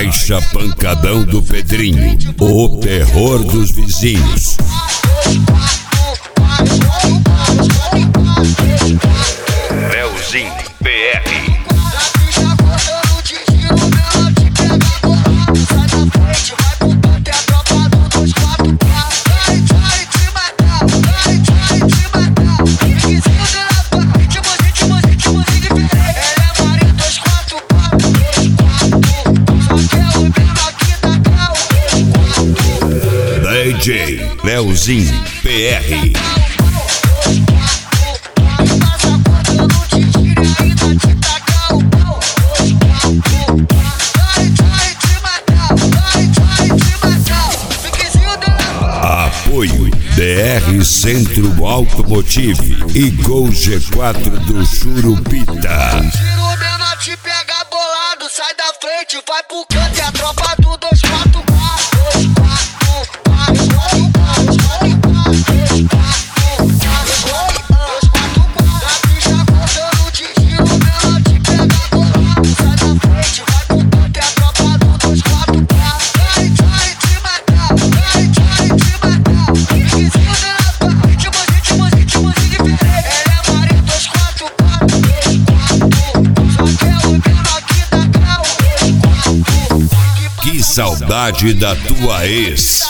Caixa Pancadão do Pedrinho, o terror dos vizinhos. Leozinho PR. DJ Leozinho PR. Apoio DR Centro Automotive e Gol G4 do Churupita. Tiro o menor, te pega bolado, sai da frente, vai pro canto, é a tropa do 244. Que saudade da tua ex.